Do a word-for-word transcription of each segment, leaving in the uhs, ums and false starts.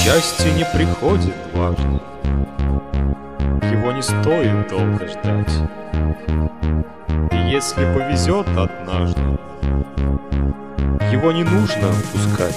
Счастье не приходит дважды, его не стоит долго ждать. И если повезет однажды, его не нужно упускать.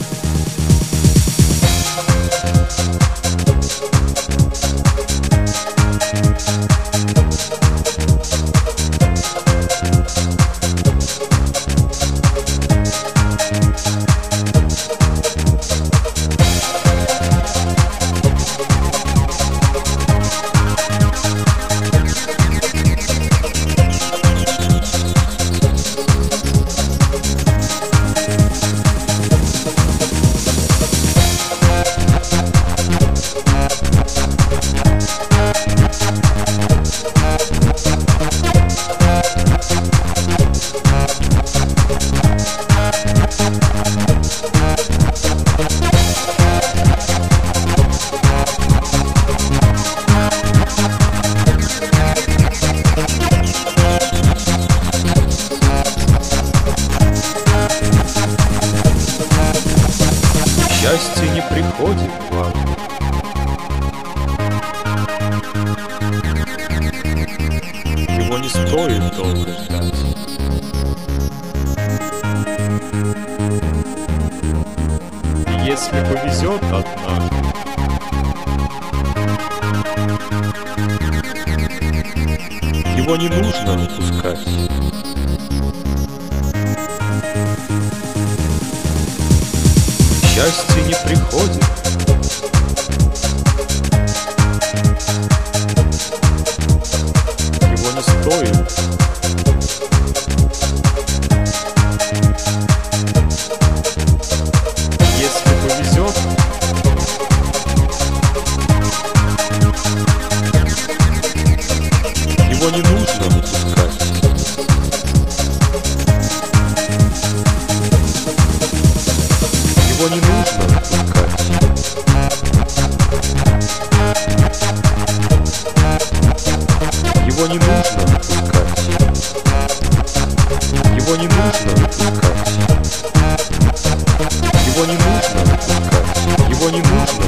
Счастье не приходит дважды, его не стоит долго ждать. И если повезет однажды, его не нужно упускать. Счастье не приходит, его не стоит. Если повезет, его не нужно упускать. Его не нужно упускать. Его не нужно упускать. Его не нужно упускать. Его не нужно упускать. Его не нужно